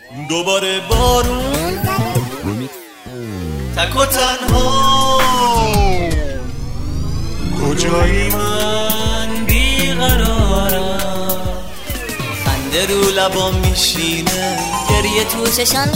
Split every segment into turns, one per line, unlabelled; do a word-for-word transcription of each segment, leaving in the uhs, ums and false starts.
دوباره بارون تک و تنها کجایی من بیقرارم خنده رو لبام میشینه
گریه تو چشام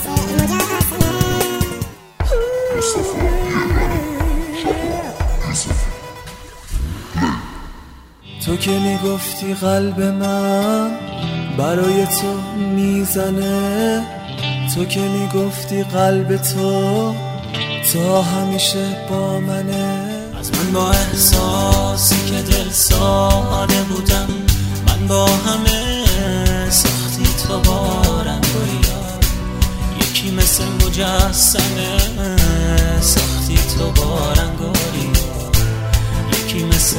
تو که میگفتی قلب من برای تو میزنه تو که میگفتی قلب تو تا همیشه با منه از من با احساسی که دل ساده بودم من با همه سختی تو بارم گویا یکی مثل مجسمه سختی تو بارم گویا یکی مثل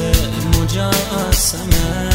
مجسمه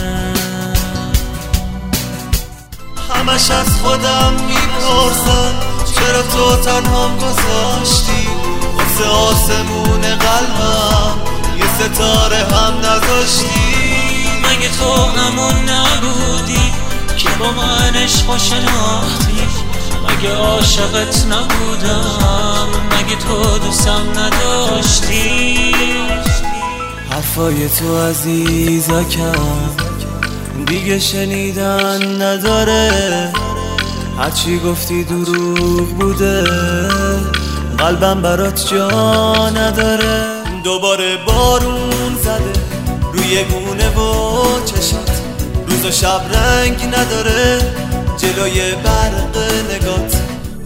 همش از خودم میپرسم چرا تو تنهام گذاشتی واسه آسمون قلبم یه ستاره هم نذاشتی مگه تو همون نبودی که با من عشق شناختی مگه عاشقت نبودم مگه تو دوستم نداشتی حرفای تو عزیزکم دیگه شنیدن نداره هرچی گفتی دروغ بوده قلبم برات جا نداره دوباره بارون زده روی گونه و چشات روز و شب رنگ نداره جلوی برق نگات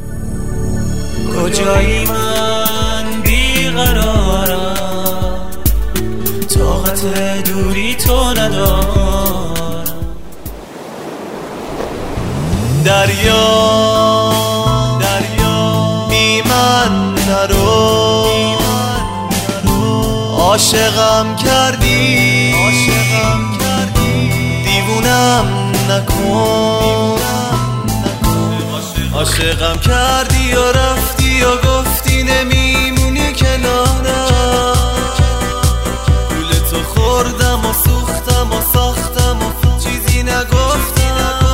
کجایی من بیقرارم طاقت دوری تو ندارم دریا دریا بی من نرو عاشقم کردی عاشقم کردی دیوونم نکن عاشقم کردی و رفتی و گفتی نمیمونی کنارم گول تو خوردم و سوختم و ساختم و چیزی نگفتم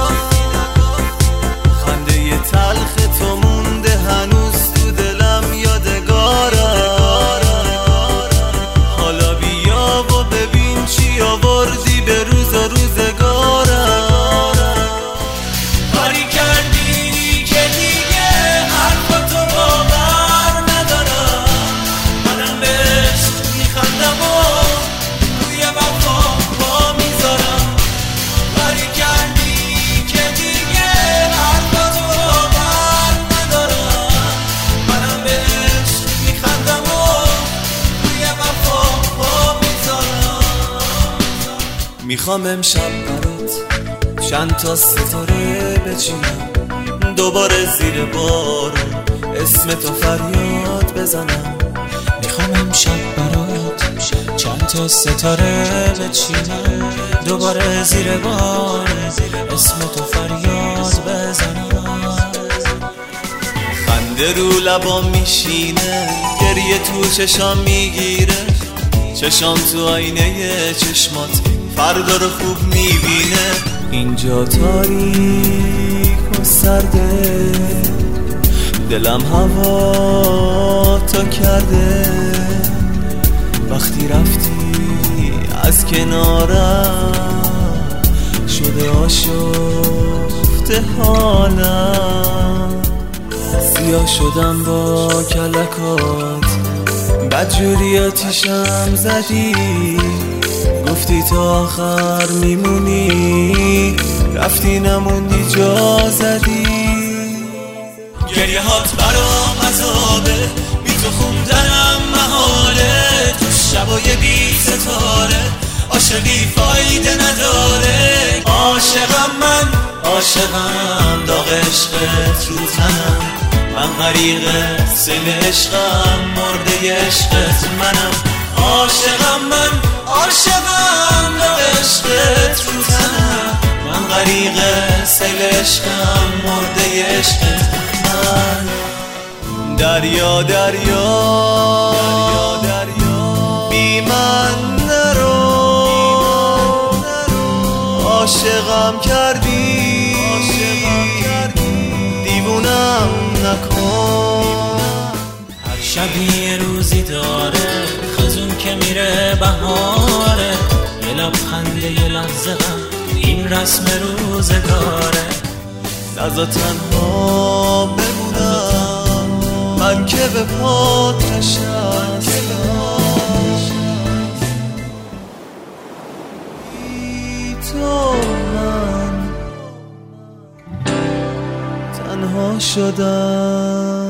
خنده ی تلخ تو مونده هنوز تو دلم یادگارم حالا بیا و ببین چی آوردی به روز و روزگارم کاری کردی که دیگه حرفا تو باور ندارم منم به عشق میخندم و روی وفا پا میذارم کاری کردی که دیگه حرفا تو باور ندارم منم به عشق میخندم و روی وفا پا میذارم میخوام امشب برات چند تا ستاره بچینم دوباره زیر بارون اسم تو فریاد بزنم میخوام امشب برات چند تا ستاره بچینم دوباره زیر بارون اسم تو فریاد بزنم خنده رو لبام میشینه گریه تو چشام میگیره چشام تو آینه چشمات فردا رو خوب میبینه اینجا تاریک و سرده دلم هوا تا کرده وقتی رفتی از کنارم شده آشفته حالم سیاه شدم با کلکات بدجوری آتیشم زدی گفتی تا آخر میمونی رفتی نموندی جا زدی گریه هات برام عذابه بی تو خوندنم محاله تو شبای بی ستاره عاشقی فایده نداره عاشقم من عاشقم داغ عشقت رو تنم من غریق سیل عشقم مرده عشقت منم عاشقم من عاشقم داغ عشقت رو تنم من غریق سیل عشقم مرده عشقت من دریا دریا دریا بی من نرو عاشقم کردی
شبی یه روزی داره خزون که میره بهاره، یه لبخند یه لحظه غم این رسم روزگاره.
نزا تنها بمونم من که به پات نشستم، بی تو من تنها شدم.